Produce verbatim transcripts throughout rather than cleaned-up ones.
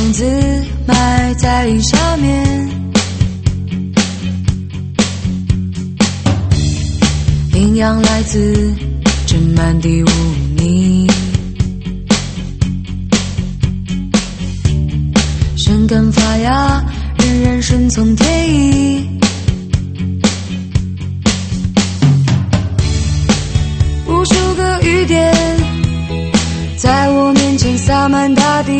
种子埋在林下面，营养来自这满地污泥，生根发芽，仍然顺从天意。无数个雨点在我面前洒满大地，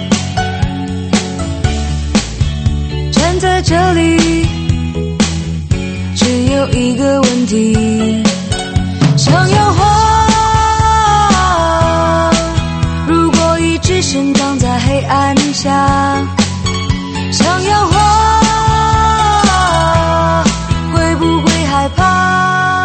站在这里只有一个问题，想要花如果一直生长在黑暗下，想要花会不会害怕？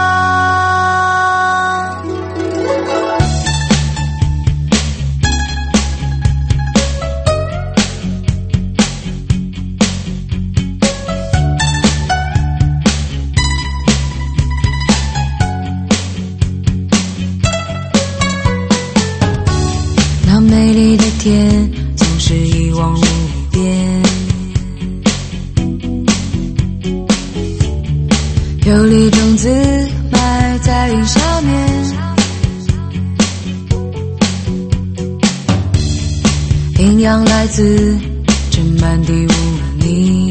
那美丽的天总是一望无边，有粒种子埋在林下面，营养来自这满地污泥，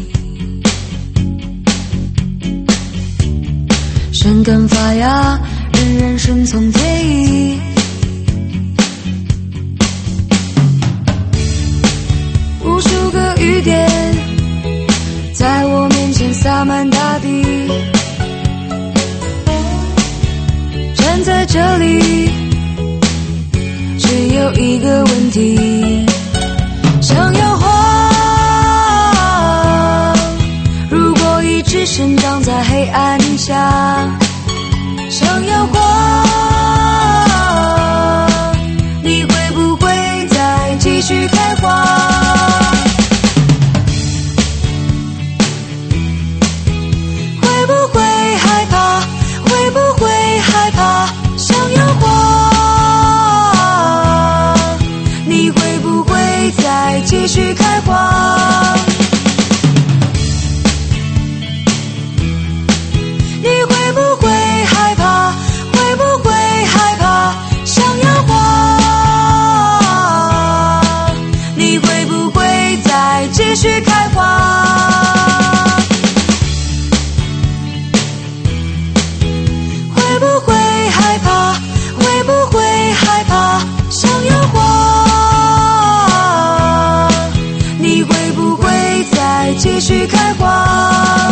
生根发芽，仍然顺从天意。无数个雨点在我面前洒满大地，站在这里只有一个问题，想要花如果一直生长在黑暗下，想要花你会不会再继续开花？想要花你会不会再继续开花？你会不会害怕？会不会害怕？想要花你会不会再继续开花？会不会害怕？会不会害怕？想要花你会不会再继续开花？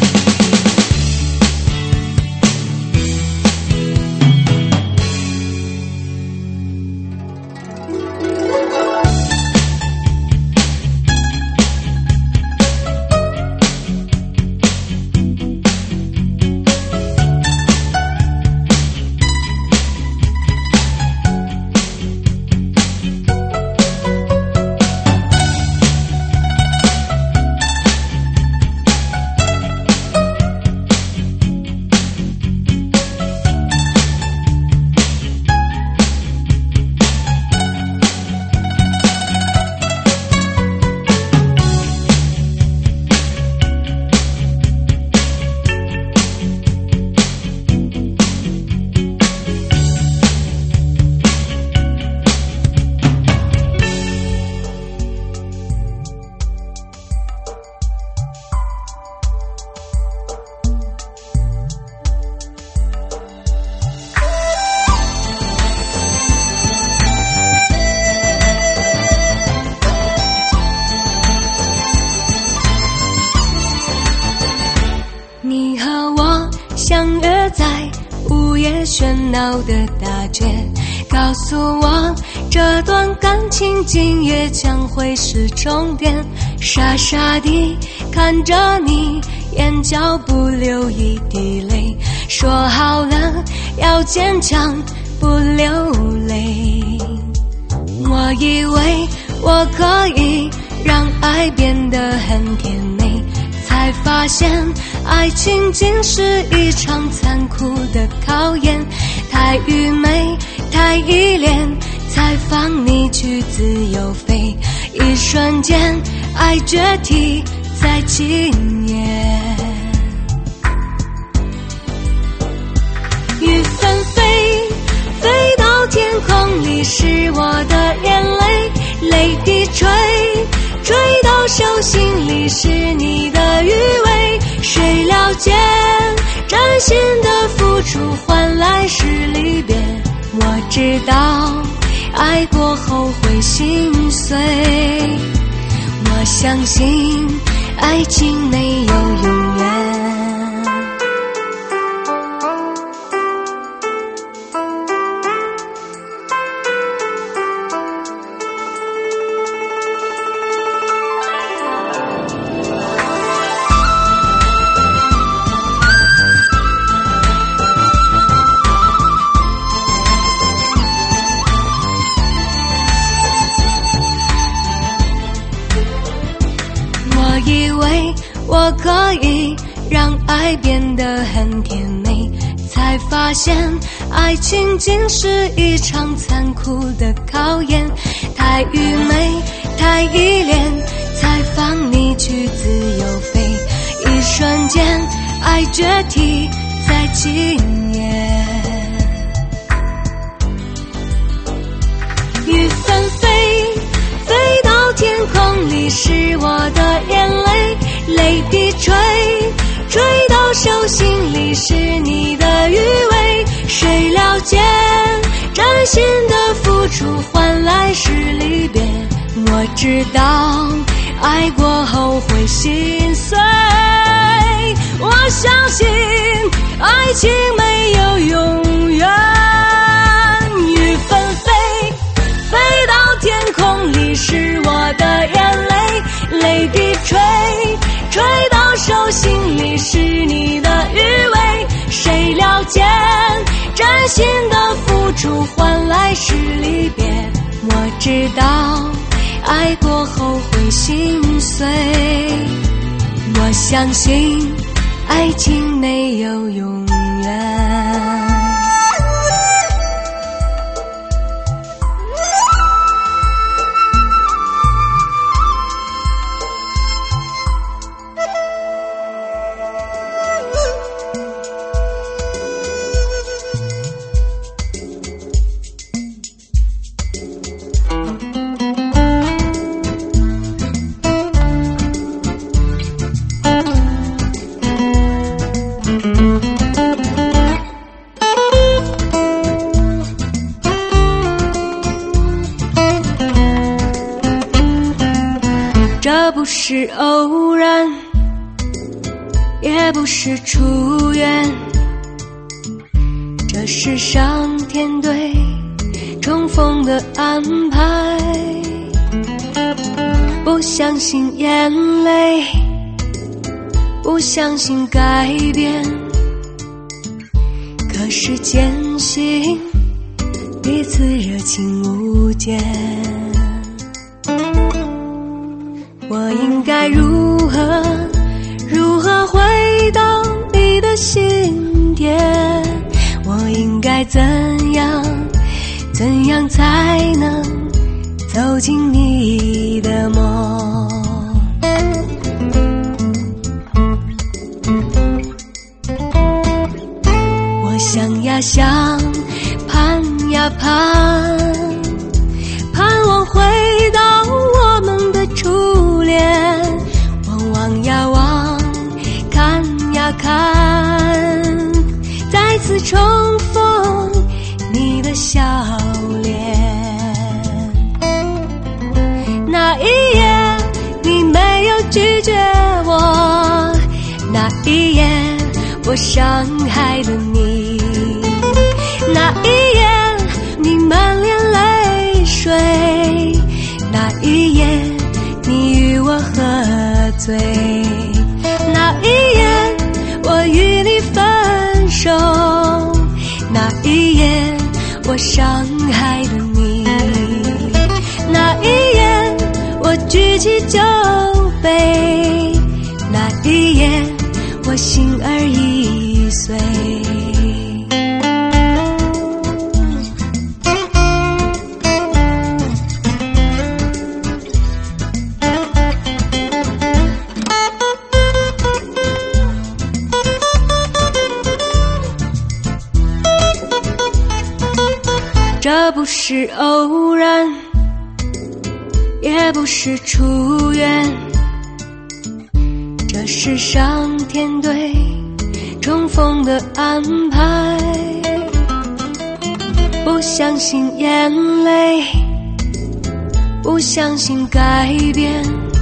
相约在午夜喧闹的大街，告诉我这段感情今夜将会是终点。傻傻地看着你，眼角不流一滴泪，说好了要坚强不流泪。我以为我可以让爱变得很甜美，才发现爱情竟是一场残酷的考验。太愚昧太依恋，才放你去自由飞， 一瞬间爱决堤在今夜。雨纷飞，飞到天空里是我的眼泪，泪滴垂，垂到手心里是你的余味。谁了解真心的付出换来是离别？我知道爱过后会心碎，我相信爱情没有永远。我以为我可以让爱变得很甜美，才发现爱情竟是一场残酷的考验。太愚昧，太依恋，才放你去自由飞。一瞬间爱决堤在今夜。雨纷飞，飞到天空里是我的眼泪，泪滴垂，垂到手心里是你的余味。谁了解真心的付出换来是离别？我知道爱过后会心碎，我相信爱情没有永远。雨纷飞，飞到天空里是我的眼泪，泪滴垂，垂到手心里是你的余味。谁了解真心的付出换来是离别？我知道爱过后会心碎，我相信爱情没有永远。这不是偶然，也不是出缘，这是上天对重逢的安排。不相信眼泪，不相信改变，可是坚信彼此热情无间。我应该如何如何回到你的心田？我应该怎样怎样才能走进你的梦？我想呀想，盼呀盼，盼望回到我们的初恋。我望呀望，看呀看，再次重逢你的笑脸。那一夜你没有拒绝我，那一夜我伤害了你，那一夜你满脸泪水，那一夜你与我喝醉，那一夜我与你分手，那一夜我伤害了你，那一夜我举起酒杯，那一夜我心儿已碎。 是偶然，也不是出缘，这是上天对重逢的安排。不相信眼泪，不相信改变，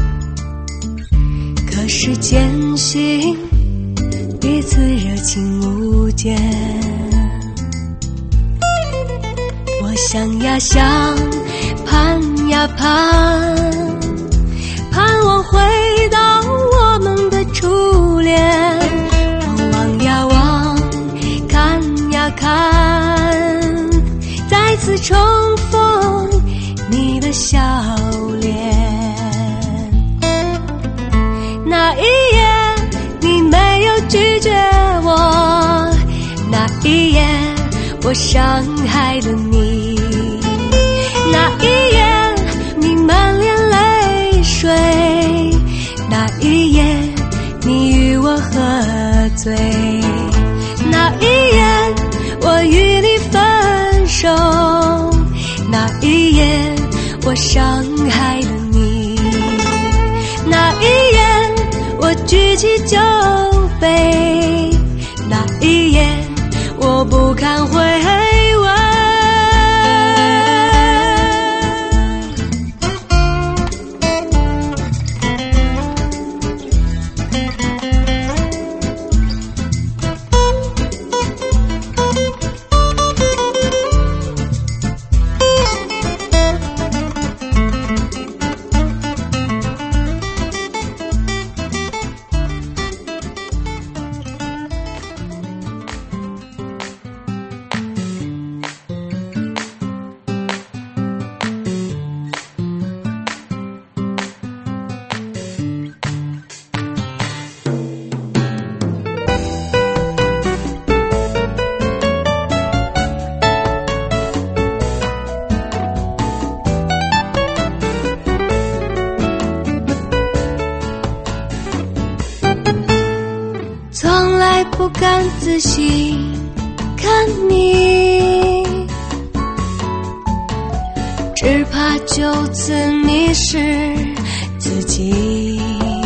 可是坚信彼此热情无间。我想呀想，盼呀盼，盼望回到我们的初恋。我望呀望，看呀看，再次重逢你的笑脸。那一夜你没有拒绝我，那一夜我伤害了你，那一夜你满脸泪水，那一夜你与我喝醉，那一夜我与你分手，那一夜我伤害了你，那一夜我举起酒杯，那一夜我不堪回味。从来不敢仔细看你，只怕就此迷失自己。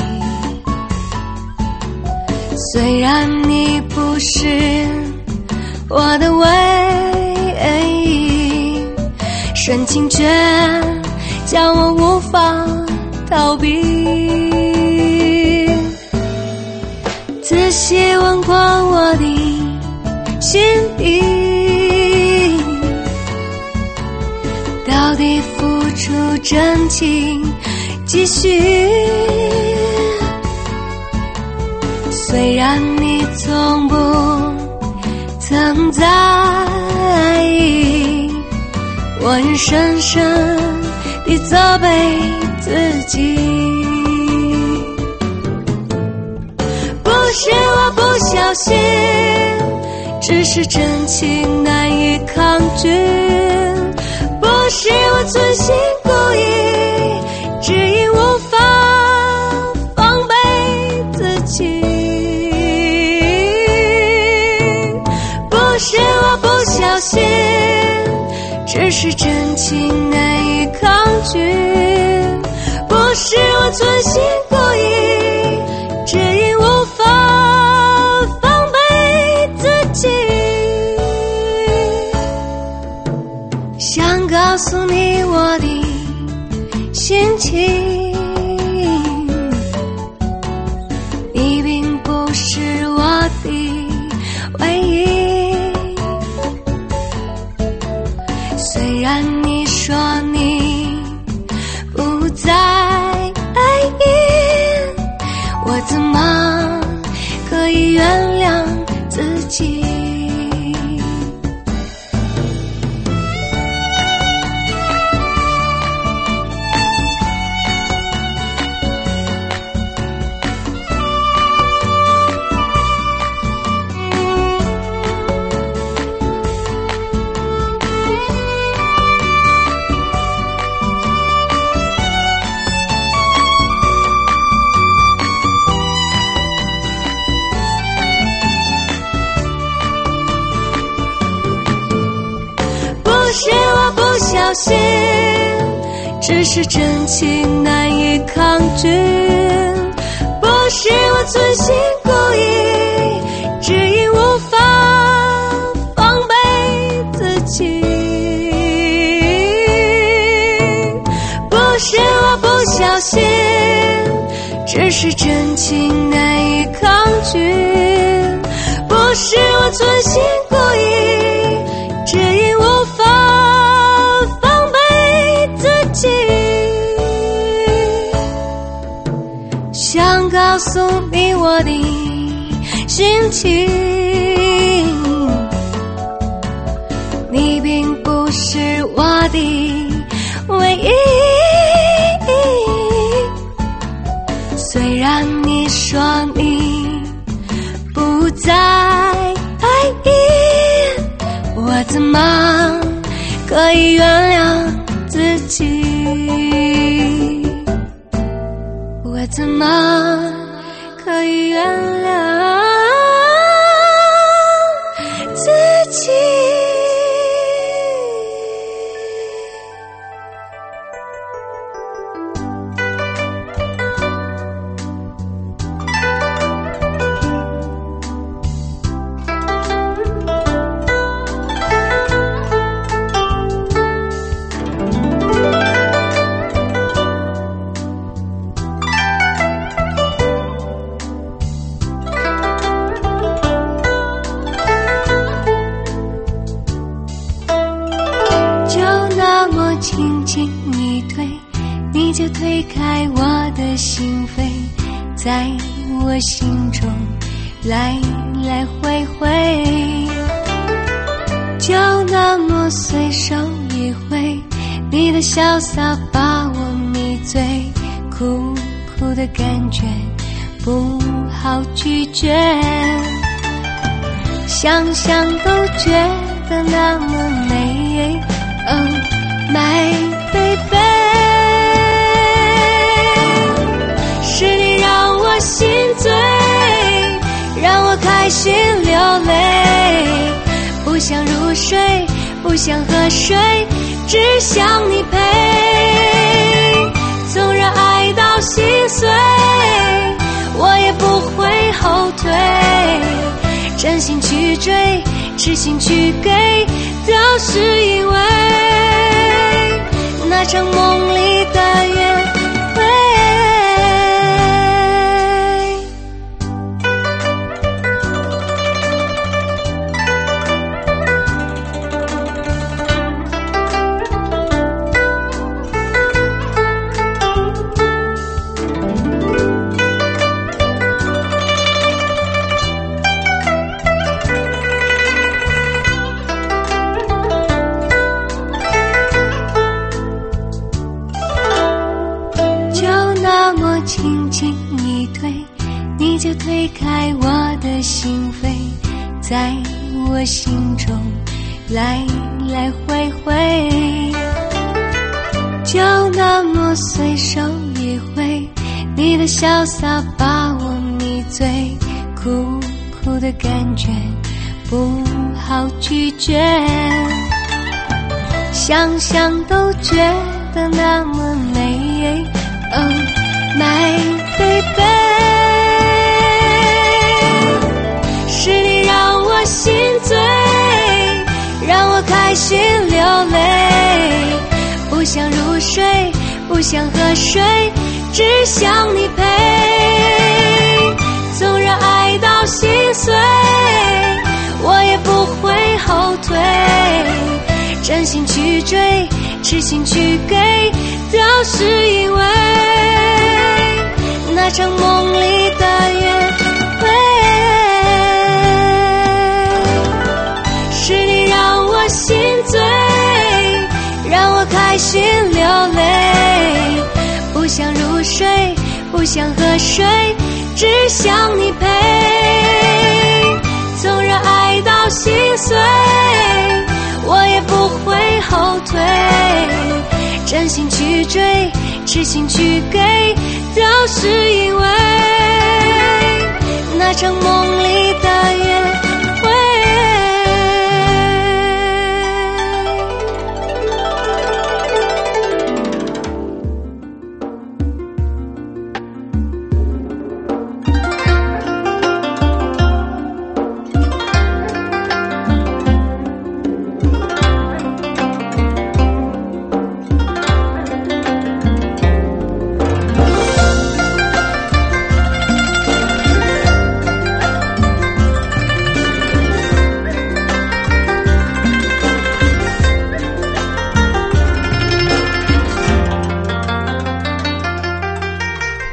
虽然你不是我的唯一，深情却叫我无法逃避。仔细问过我的心底，到底付出真情几许？虽然你从不曾在意，我仍深深地责备自己。不是我不小心，只是真情难以抗拒。不是我存心故意，只因无法防备自己。不是我不小心，只是真情难以抗拒。不是我存心故意，只因无法防备自己。想告诉你我的心情，你并不是我的唯一。虽然你说你不再爱意， 心，只是真情难以抗拒。不是我存心故意，只因无法防备自己。不是我不小心，只是真情难以抗拒。不是我存心故意，只因无法防备自己。想告诉你我的心情，你并不是我的唯一。虽然你说你不再爱意，我怎么可以原谅自己？我怎么可以原谅自己？轻轻一推，你就推开我的心扉，在我心中来来回回，就那么随手一挥，你的潇洒把我迷醉，苦苦的感觉不好拒绝，想想都觉得那么美。Oh my baby， 是你让我心醉，让我开心流泪，不想入睡，不想喝水，只想你陪。纵然爱到心碎，我也不会后退，真心去追，痴心去给，都是因为那场梦里的约会。轻轻一推，你就推开我的心扉，在我心中来来回回，就那么随手一挥，你的潇洒把我迷醉，苦苦的感觉不好拒绝，想想都觉得那么美。Oh my baby， 是你让我心醉，让我开心流泪，不想入睡，不想喝水，只想你陪。纵然爱到心碎，我也不会后退，真心去追，痴心去给，都是因为那场梦里的约会。是你让我心醉，让我开心流泪，不想入睡，不想喝水，只想你陪。纵然爱到心碎，我也不会后退，真心去追，痴心去给，都是因为那场梦里的约会。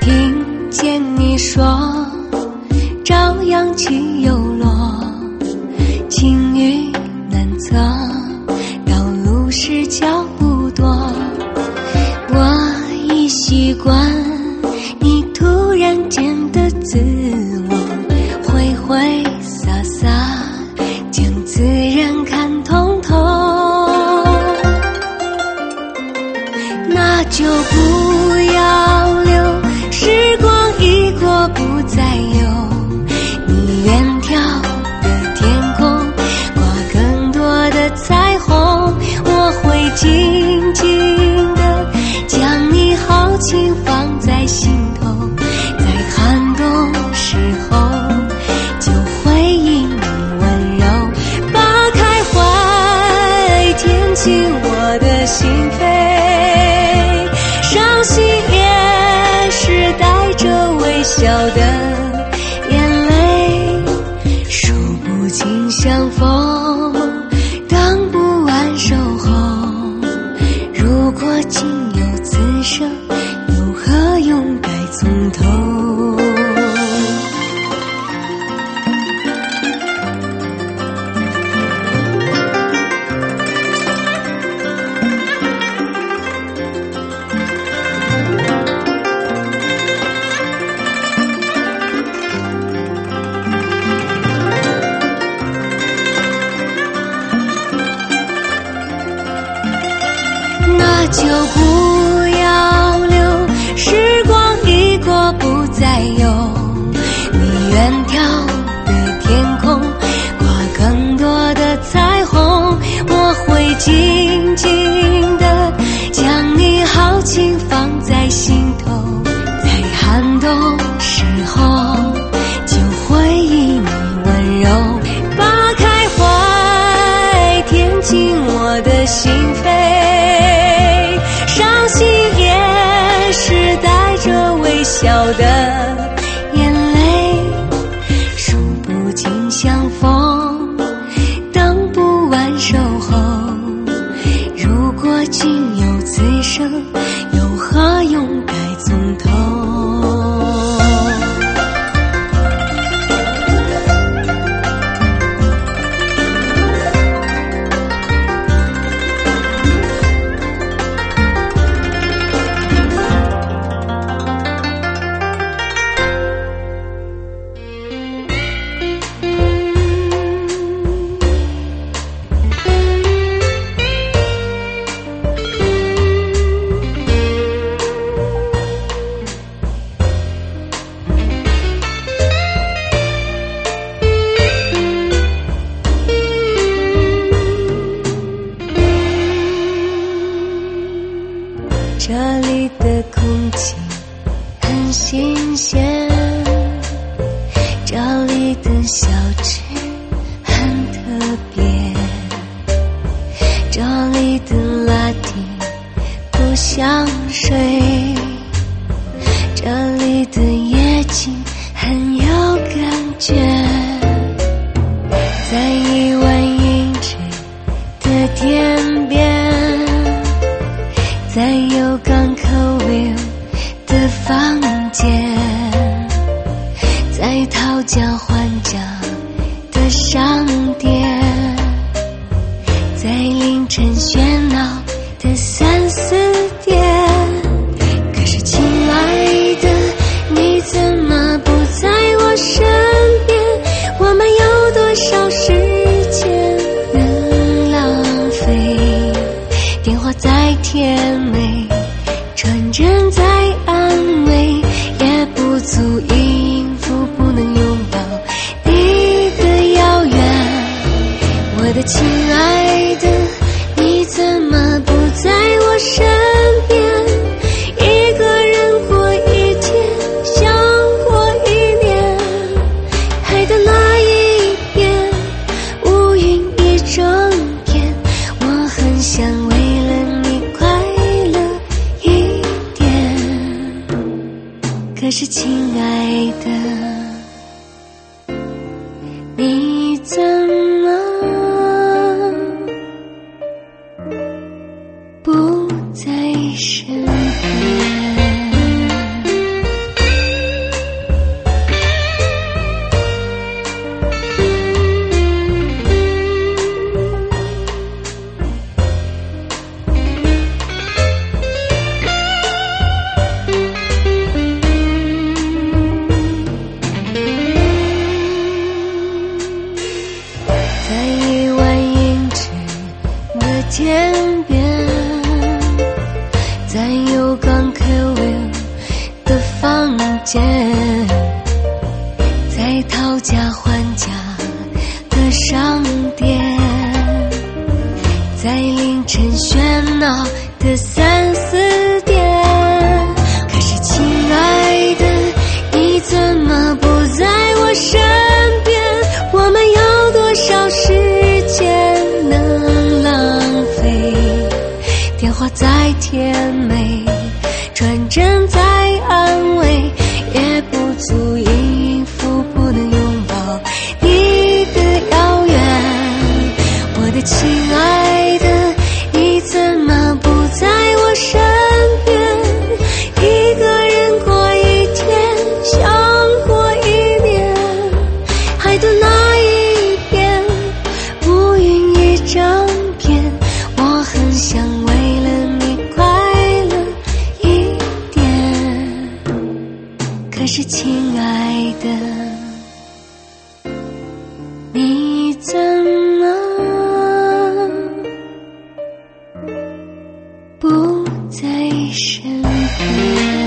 听见你说朝阳起又落，晴雨难测，道路是脚步多。我已习惯你突然间的自我，挥挥洒洒将自然看通透，那就不要留，时光一过不再有，你远眺的天空挂更多的彩虹，我会静静的将你豪情放在心头，在寒冬时候就回应你温柔，扒开怀填进我的心扉，伤心也是带着微笑的眼泪，数不尽相逢当不完守候，如果仅有此生又何用该从头。那就不要留，时光一过不再有，你远眺的天空挂更多的彩虹，我会静静的将你豪情放在心头，在寒冬时候就回忆你温柔，扒开怀填进我的心扉，伤心也是带着微笑的眼泪，数不尽相逢当不完守候，如果仅有此生又何用该从头。这里的空气很新鲜，这里的小吃很特别，这里的拉蒂不像水，这里的夜景很有感觉，在一湾银质的天边，在有港口 view 的房间，在讨价还价的商店，在凌晨喧闹的三四点，可是亲爱的，你怎么不在我身边？我们有多少时间能浪费？电话再甜美，传真再安慰，也不足以应付不能拥抱你的遥远。我的亲爱的，你怎么不在我身边？一个人过一天像过一年，海的那一边乌云一整天，我很想为了你快乐一点，可是亲爱的，你怎么不在身边？ 房间，在讨价还价的商店，在凌晨喧闹的三四点。可是亲爱的，你怎么不在我身边？我们有多少时间能浪费？电话再甜美，传真再安慰，也不足以应付不能拥抱你的遥远。我的亲爱的，你怎么不在我身边？一个人过一天，像过一年，爱的那一边，乌云一整片。我很想为了你快乐一点，可是亲爱的，你怎么不在身边？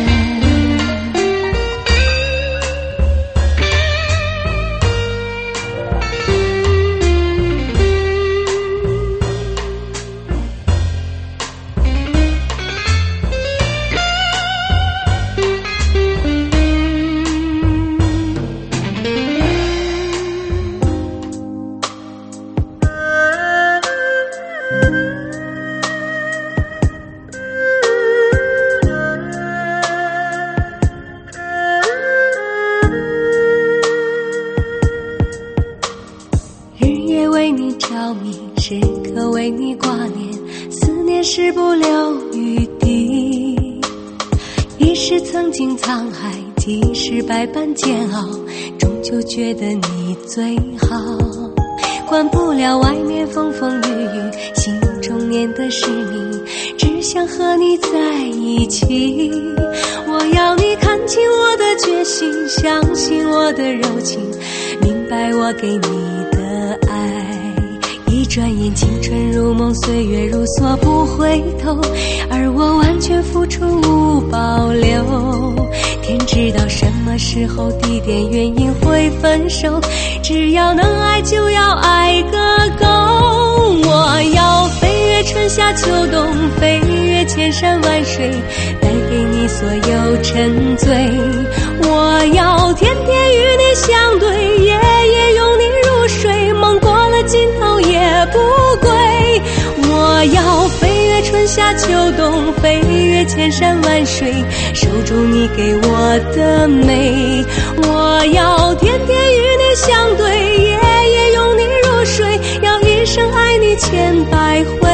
为你着迷，时刻为你挂念，思念时不留余地。一时曾经沧海，几时百般煎熬，终究觉得你最好。管不了外面风风雨雨，心中念的是你，只想和你在一起。我要你看清我的决心，相信我的柔情，明白我给你的爱。一转眼青春如梦，岁月如梭不回头，而我完全付出无保留。天知道什么时候地点原因会分手，只要能爱就要爱个够。我要飞越春夏秋冬，飞越千山万水，带给你所有沉醉。我要天天与你相对，夜夜拥你入睡，梦过了尽头也不归。我要飞越春夏秋冬，飞越千山万水，守住你给我的美。我要天天与你相对，夜夜拥你入睡，要一生爱你千百回。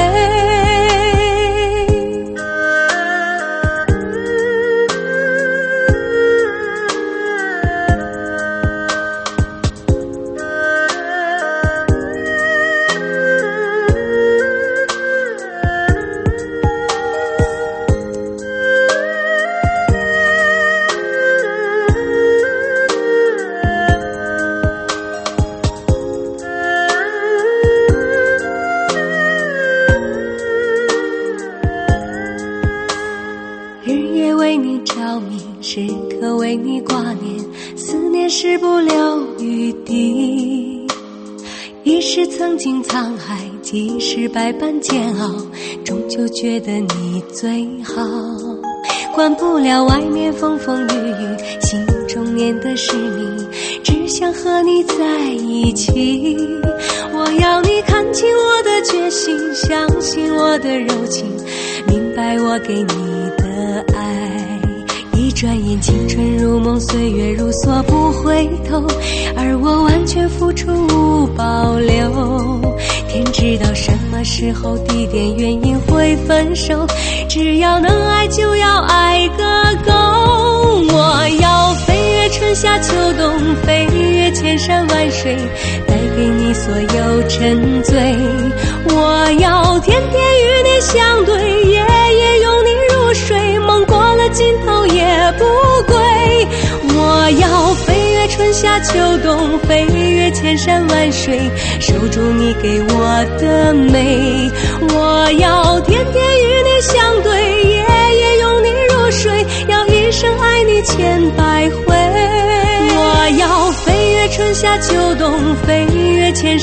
为你着迷，时刻为你挂念，思念时不留余地。一时曾经沧海，几时百般煎熬，终究觉得你最好。管不了外面风风雨雨，心中念的是你，只想和你在一起。我要你看清我的决心，相信我的柔情，明白我给你的爱。一转眼青春如梦，岁月如梭不回头，而我完全付出无保留。天知道什么时候地点原因会分手，只要能爱就要爱个够。我要飞越春夏秋冬，飞越千山万水，带给你所有沉醉。我要天天与你相对，夜夜拥你入睡，梦过了尽头也不归。我要飞越春夏秋冬，飞越千山万水，守住你给我的美。我要天天与你相对，夜夜拥你入睡，要一生爱你千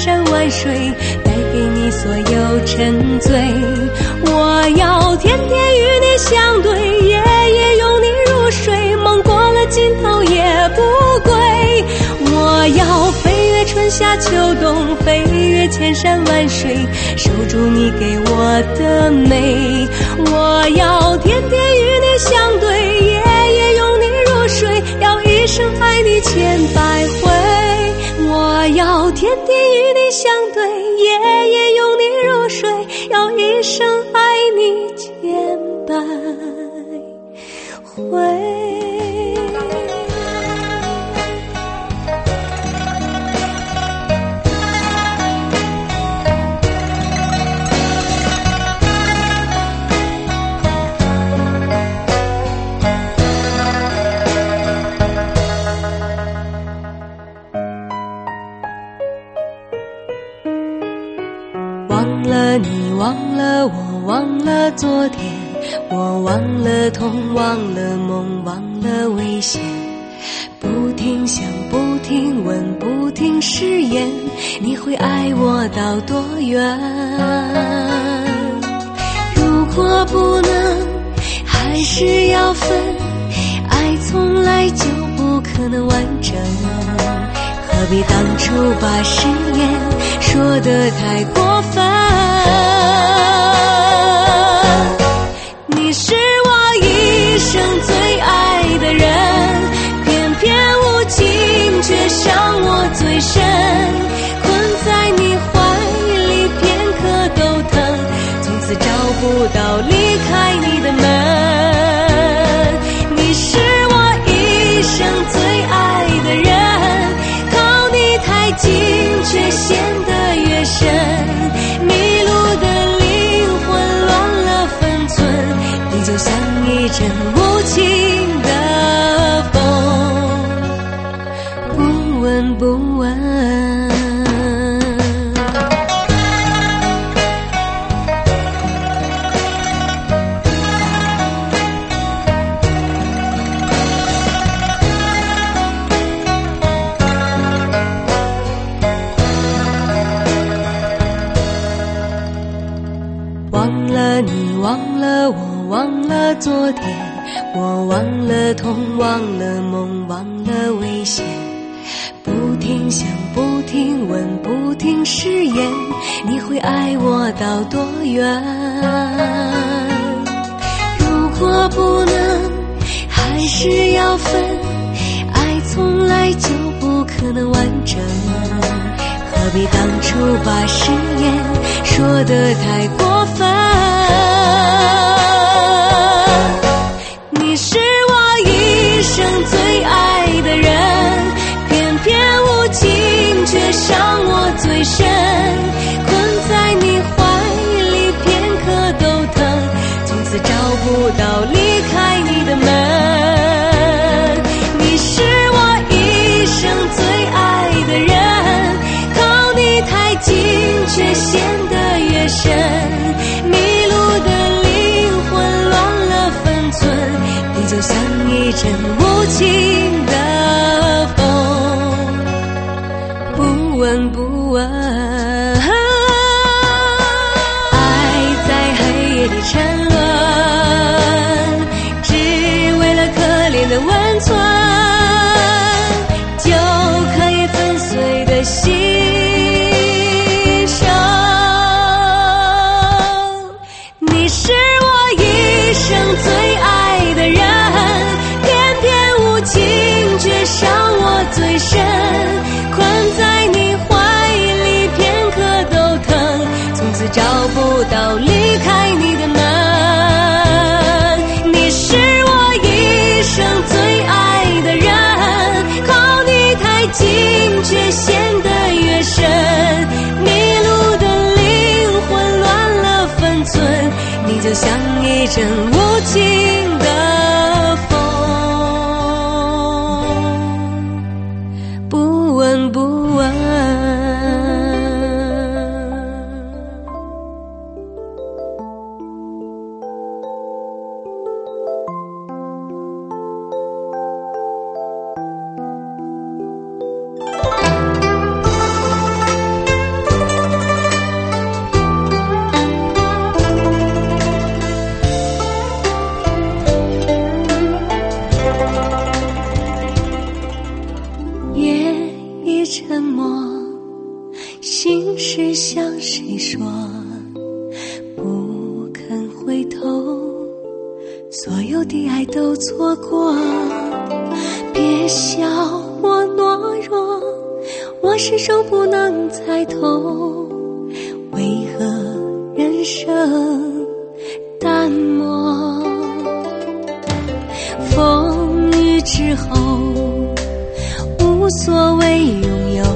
山万水，带给你所有沉醉。我要天天与你相对，夜夜拥你入睡，梦过了尽头也不归。我要飞越春夏秋冬，飞越千山万水，守住你给我的美。我要天天与你相对，夜夜拥你入睡，要一生爱你千百回。我要天天与你相对，夜夜拥你入睡，要一生爱你千百回。忘了你，忘了我，忘了昨天，我忘了痛，忘了梦，忘了危险。不停想，不停问，不停誓言，你会爱我到多远？如果不能，还是要分，爱从来就不可能完整。何必当初把誓言说得太过分？你是我一生最爱的人，偏偏无情却伤我最深。困在你怀里片刻都疼，从此找不到离开你的门。你是我一生最爱的人，靠你太近却陷得越深，迷路的灵魂乱了分寸，你就像一阵无情的风，不闻不问。忘了你，忘了我，忘了昨天，我忘了痛，忘了梦，忘了危险。不停想，不停问，不停誓言，你会爱我到多远？如果不能，还是要分，爱从来就不可能完整。何必当初把誓言说得太过分？你是我一生最爱的人，偏偏无情却伤我最深。困在你怀里片刻都疼，从此找不到离开你的门。你是我一生最爱的人，靠你太近却陷得越深，迷路的灵魂乱了分寸，你就像一阵无情的风，不闻不问。爱在黑夜里沉沦，只为了可怜的温存，就可以粉碎的心。你是我一生最爱的人，偏偏无情却伤我最深。困在你怀里片刻都疼，从此找不到离开你的门。你是我一生最爱的人，靠你太近却陷得越深，迷路的灵魂乱了分寸，你就像一阵无情的风，不闻不问。 心事向谁说，不肯回头，所有的爱都错过。别笑我懦弱，我始终不能猜透，为何人生淡漠。风雨之后无所谓拥有，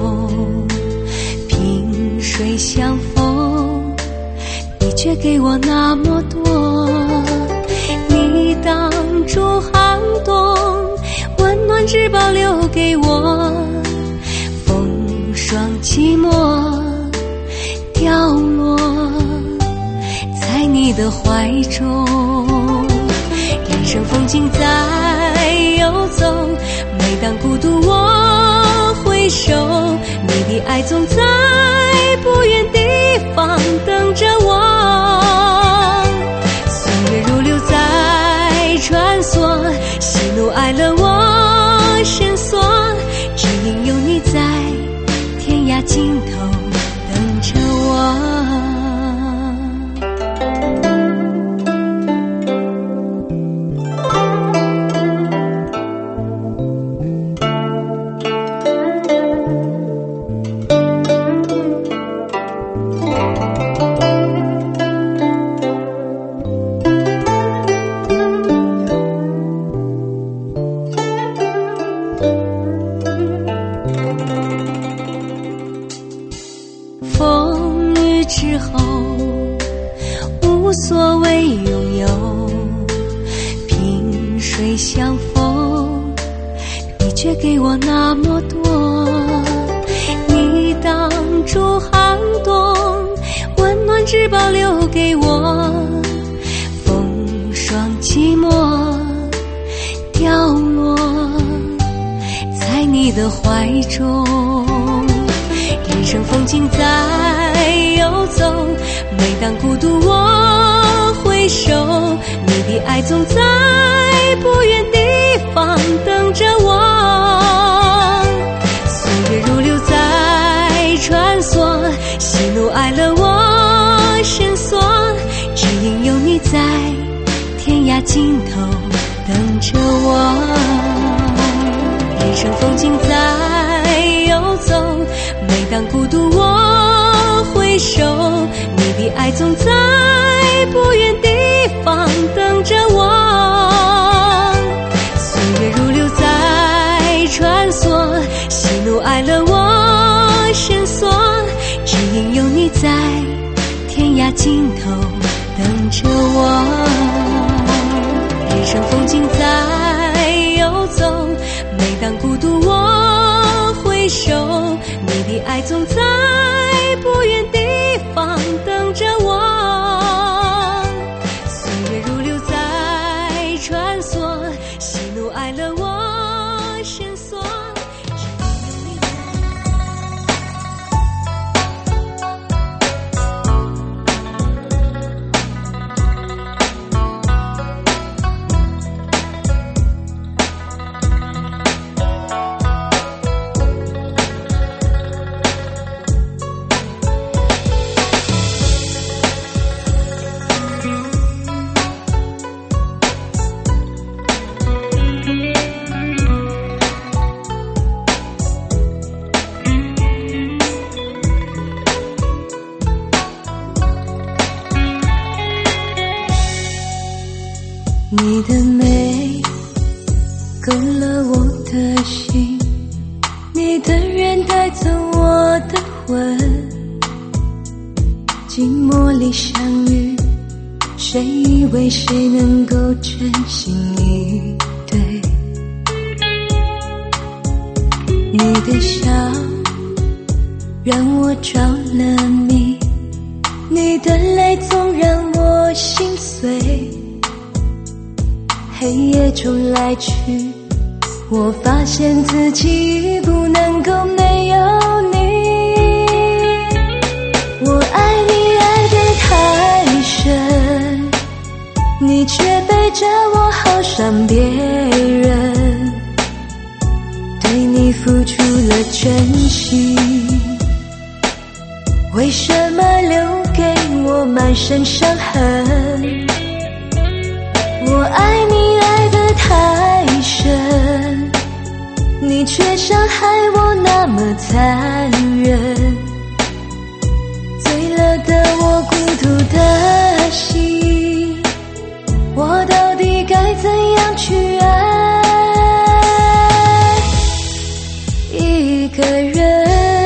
萍水相逢，你却给我那么多。你挡住寒冬，温暖只保留给我，风霜寂寞掉落在你的怀中。人生风景在游走，每当孤独我回首，你的爱总在不远地方等着我。岁月如流在穿梭，喜怒哀乐我深锁，只因有你在天涯尽头等着我。风雨之后无所谓拥有，萍水相逢，你却给我那么多。你挡住寒冬，温暖只保留给我，风霜寂寞掉落在你的怀中。人生风景在游走，每当孤独我回首，你的爱总在不远地方等着我。岁月如流在穿梭，喜怒哀乐我深锁，只因有你在天涯尽头等着我。人生风景在游走，每当孤独我回首，你的爱总在不远地方等着我。岁月如流在穿梭，喜怒哀乐我深锁，只因有你在天涯尽头等着我。人生风景在游走，每当孤独我回首，你的爱总在不远地方等着我。岁月如流在穿梭，喜怒哀乐我深锁。你的美勾了我的心，你的人带走我的魂。寂寞里相遇，谁以为谁能够真心以对？你的笑让我着了迷，你的泪总让我心碎。黑夜中来去，我发现自己不能够没有你。我爱你爱得太深，你却背着我好伤别人，对你付出了真心。 为什么留给我满身伤痕？我爱你爱得太深，你却伤害我那么残忍。醉了的我，孤独的心，我到底该怎样去爱一个人？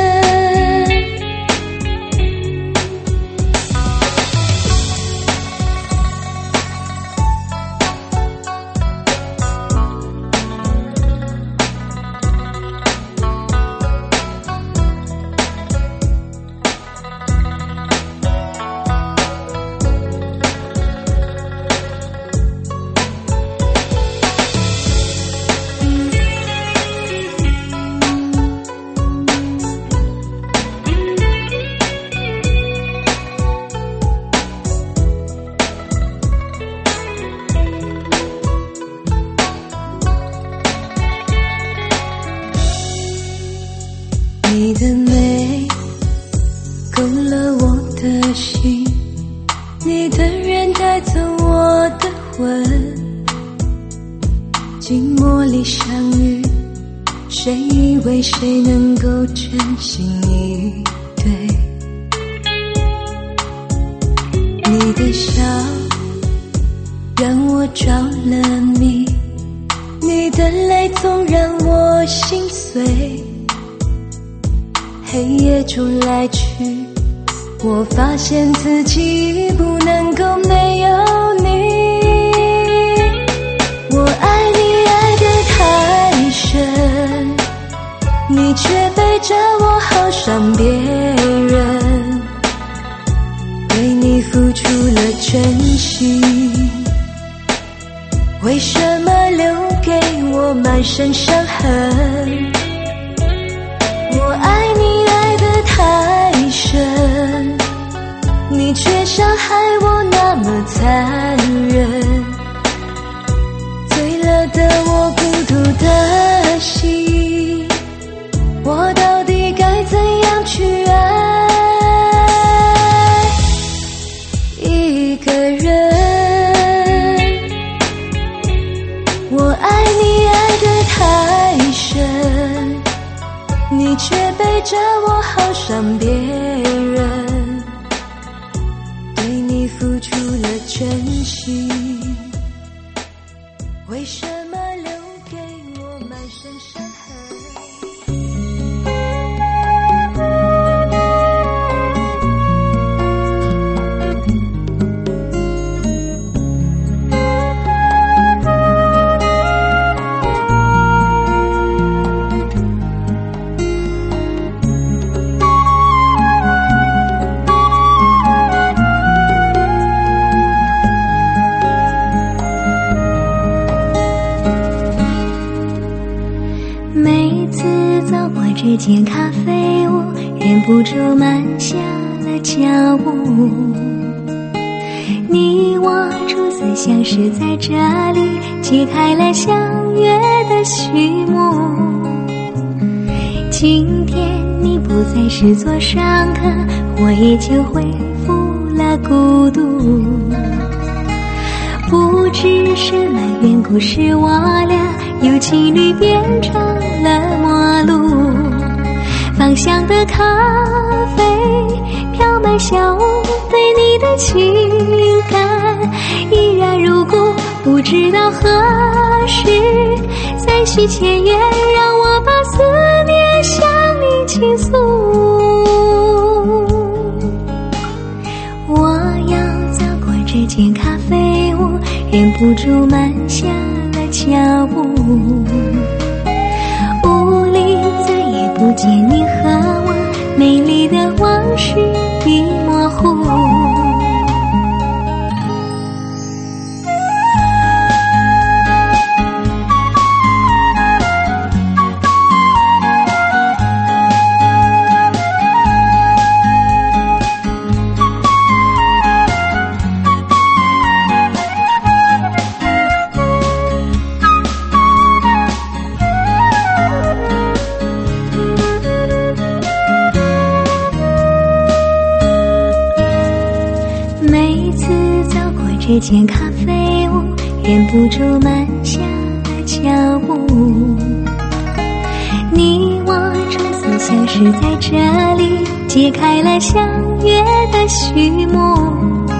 你的美勾了我的心，你的人带走我的魂。寂寞里相遇，谁以为谁能够真心以对？你的笑让我着了迷，你的泪总让我心碎。黑夜中来去，我发现自己不能够没有你。我爱你爱得太深，你却背着我好伤别人。为你付出了真心，为什么留给我满身伤痕？我爱你爱得太深，你却伤害我那么残忍。醉了的我，孤独的心，我到底该怎样去爱一个人？我爱你爱得太深，你却背着我好伤别人。对你付出了真心，为什么留给我满身伤痕？ 每次走过这间咖啡屋，忍不住慢下了脚步。你我初次相识在这里，揭开了相约的序幕。今天你不再是座上客，我也就恢复了孤独。不知什么缘故使我俩由情侣变成了陌路，芳香的咖啡飘满小屋，对你的情感依然如故。不知道何时再续前缘，让我把思念向你倾诉。我要走过这间咖啡屋，忍不住慢下了脚步。屋里再也不见你和我，美丽的往事已模糊。 这间咖啡屋，忍不住慢下了脚步。你我初次相识在这里，揭开了相约的序幕。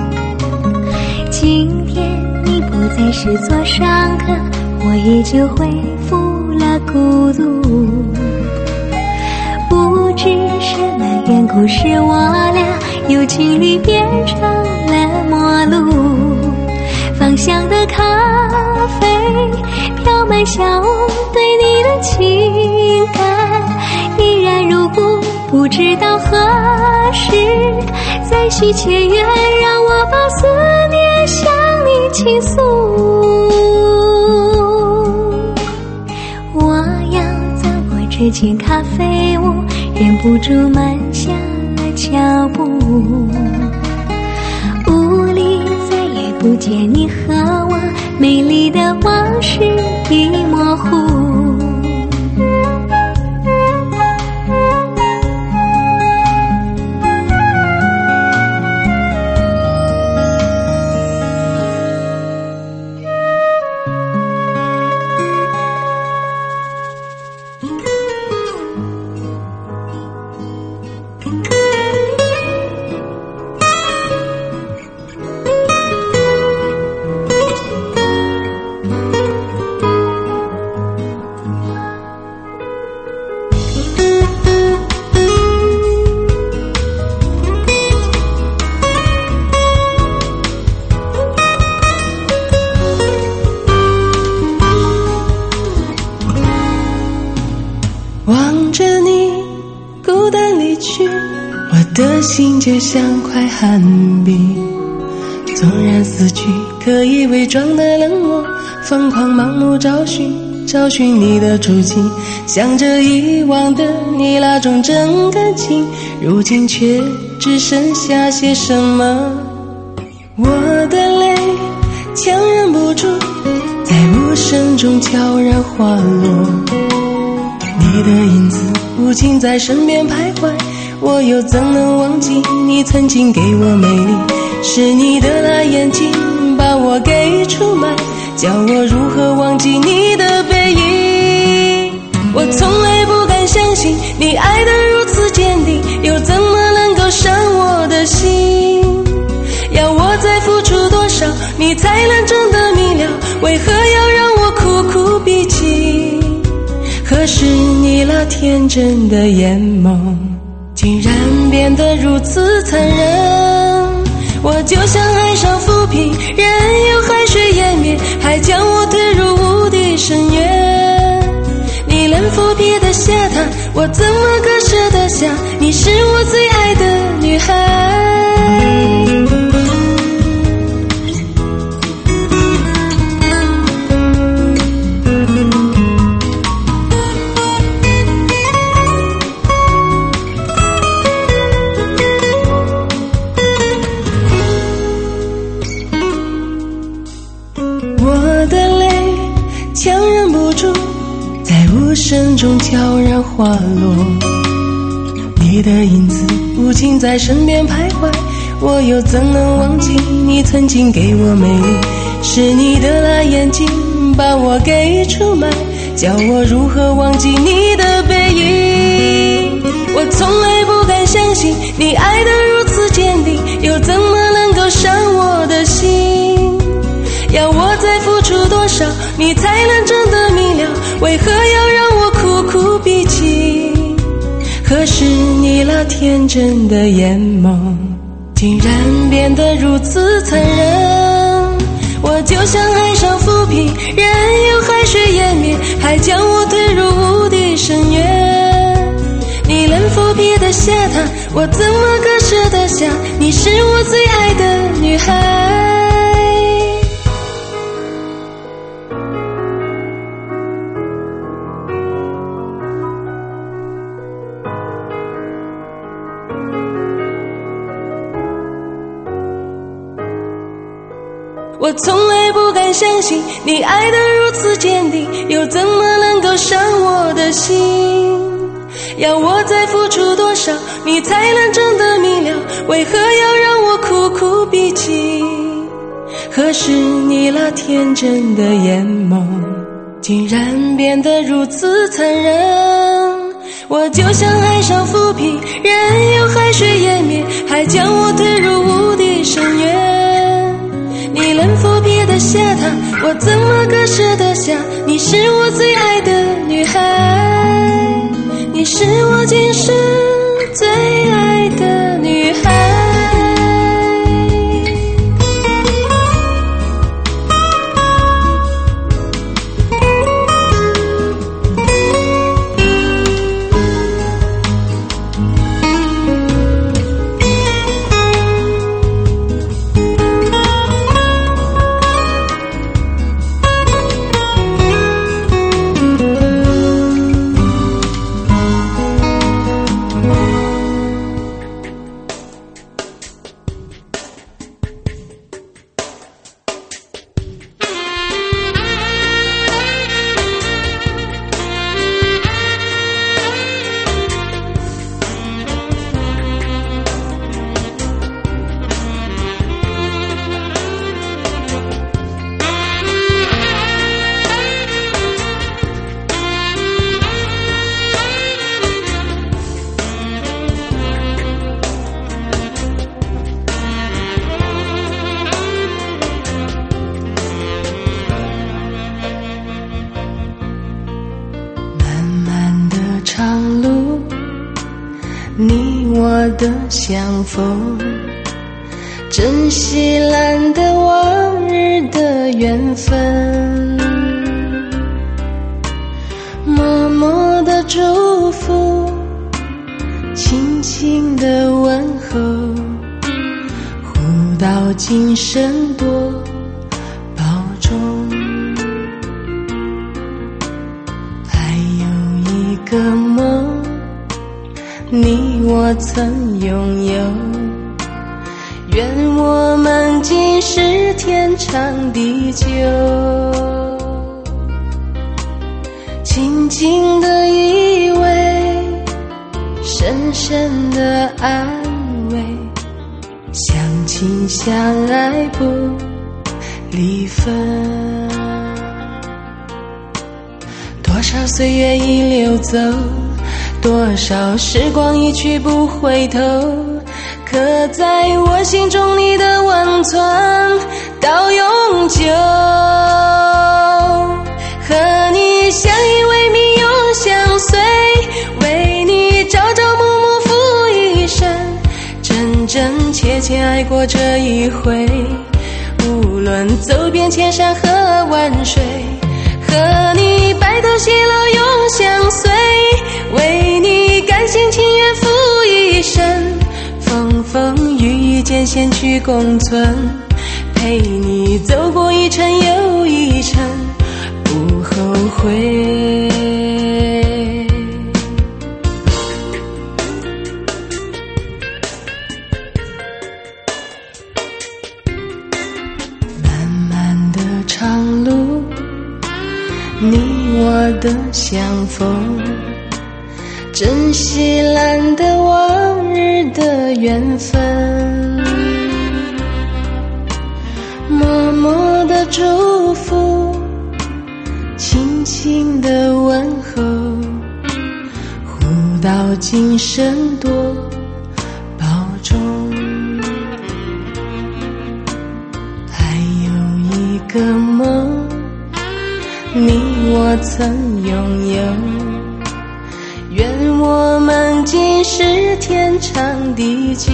今天你不再是座上客，我也就恢复了孤独。不知什么缘故，使我俩由情侣变成了陌路。芳香的咖啡飘满小屋，对你的情感依然如故。不知道何时再续前缘，让我把思念向你倾诉。我要走过这间咖啡屋，忍不住慢下了脚步。屋里再也不见你和我，美丽的往事已模糊。 望着你孤单离去，我的心就像块寒冰。纵然死去，可以伪装的冷漠，疯狂盲目找寻，找寻你的足迹，想着遗忘的你那种真感情，如今却只剩下些什么。我的泪强忍不住，在无声中悄然滑落。你的影子无情在身边徘徊，我又怎能忘记你曾经给我美丽？是你的那眼睛把我给出卖，叫我如何忘记你的背影？我从来不敢相信你爱得如此坚定，又怎么能够伤我的心？要我再付出多少，你才能真的明了？为何要让我苦苦逼近？可是你那天真的眼眸，竟然变得如此残忍。我就像海上浮萍，任由海水湮灭，还将我推入无底深渊。你能否别得下他，我怎么可舍得下？你是我最爱的女孩。无声中悄然滑落，你的影子无情在身边徘徊，我又怎能忘记你曾经给我美丽？是你的那眼睛把我给出卖，叫我如何忘记你的背影？我从来不敢相信你爱得如此坚定，又怎么能够伤我的心？要我再付出多少，你才能真的明了？为何要让我苦苦逼近？可是你那天真的眼眸，竟然变得如此残忍。我就像海上浮萍，任由海水湮灭，还将我推入无底深渊。你能否别得下他，我怎么可舍得下？你是我最爱的女孩。我从来不敢相信你爱得如此坚定，又怎么能够伤我的心？要我再付出多少，你才能真的明了？为何要让我苦苦逼近？ 何时你那天真的眼眸竟然变得如此残忍？我就像海上浮萍，任由海水湮灭，还将我推入无底深渊。你冷伏笔的下榻，我怎么割舍得下？你是我最爱的女孩，你是我今生最爱的女孩。你我的相逢，珍惜难得往日的缘分，默默的祝福，轻轻的问候，互道今生多保重。还有一个梦，你我曾拥有，愿我们今世天长地久。轻轻的依偎，深深的安慰，相亲相爱不离分。多少岁月已流走，多少时光一去不回头，刻在我心中你的温存到永久。和你相依为命永相随，为你朝朝暮暮付一生，真真切切爱过这一回，无论走遍千山和万水。和你白头偕老永相随，为你甘心情愿付一生，风风雨雨间险去共存，陪你走过一程又一程，不后悔。漫漫的长路，你我的相逢，珍惜难得往日的缘分，默默的祝福，轻轻的问候，互道今生多保重。还有一个梦，你我曾拥有，愿我们今世天长地久。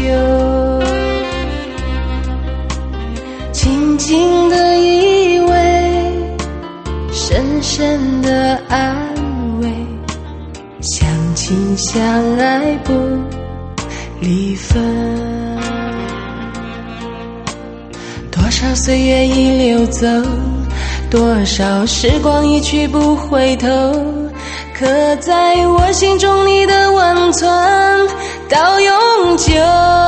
轻轻的依偎，深深的安慰，相亲相爱不离分。多少岁月已流走，多少时光一去不回头，刻在我心中你的温存到永久。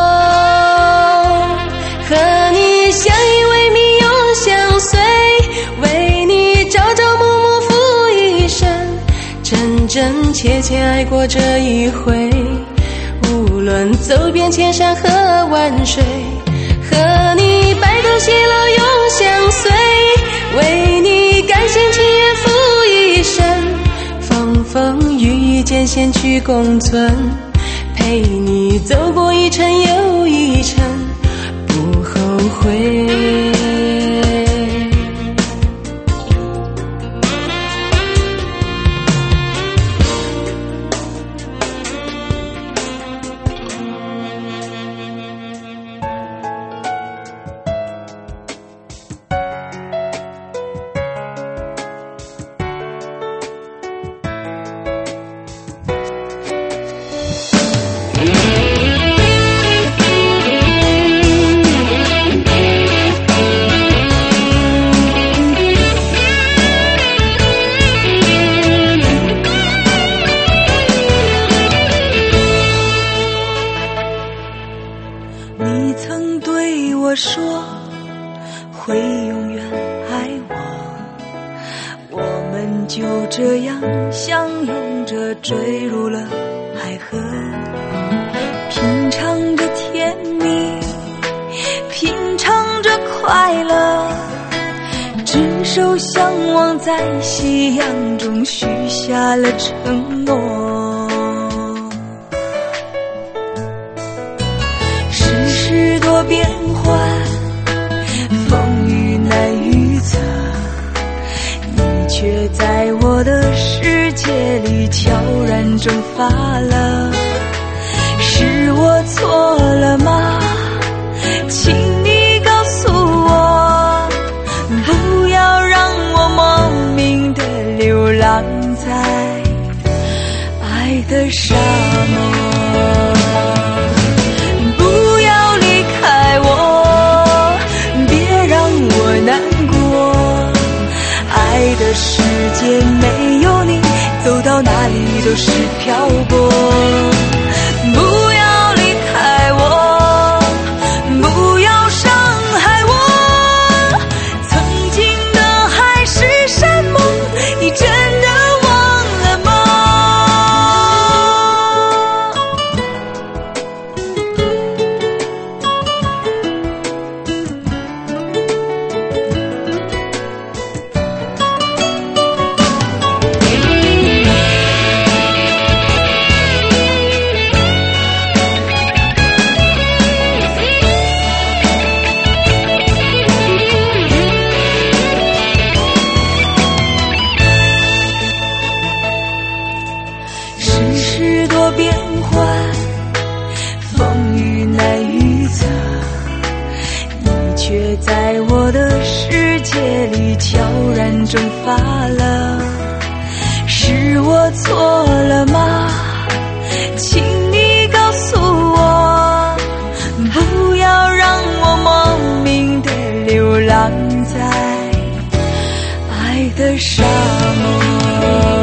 和你相依为命永相随，为你朝朝暮暮付一生，真真切切爱过这一回，无论走遍千山和万水。和你白头偕老永相碎，为你甘心情愿付一生，风风雨雨间险去共存，陪你走过一程又一程，不后悔。 你曾对我说会永远爱我，我们就这样相拥着坠入了海河，品尝着甜蜜，品尝着快乐，执手相望，在夕阳中许下了承诺。世事多变幻，风雨难预测，你却在我的世界里悄然蒸发了。是我错了吗？请你告诉我，不要让我莫名的流浪在爱的沙漠。爱的世界没有你，走到哪里都是漂泊。不要离开我，不要伤害我，曾经的海誓山盟，你真的忘了吗？世事多变幻，风雨难预测，你却在我的世界里悄然蒸发了。是我错了吗？请你告诉我，不要让我莫名的流浪在爱的沙漠。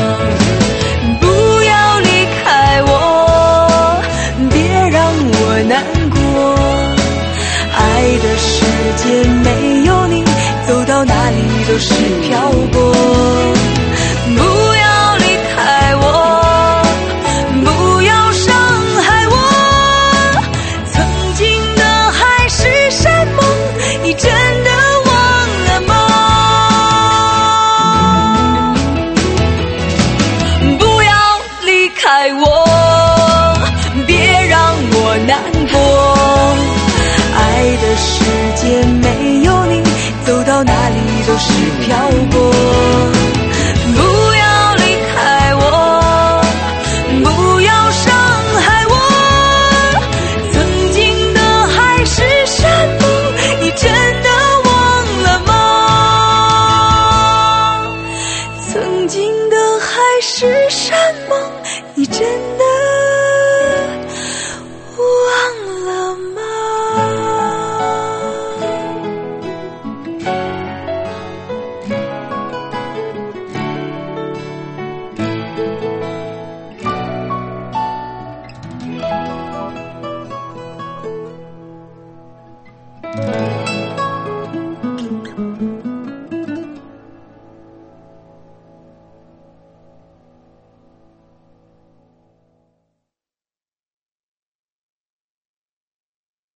难过，爱的世界没有你，走到哪里都是漂泊。不要离开我，不要伤害我，曾经的海誓山盟，你真的忘了吗？不要离开我，难过，爱的世界没有你，走到哪里都是漂泊。不要离开我，不要伤害我，曾经的海誓山盟，你真的忘了吗？曾经的海誓山盟，你真的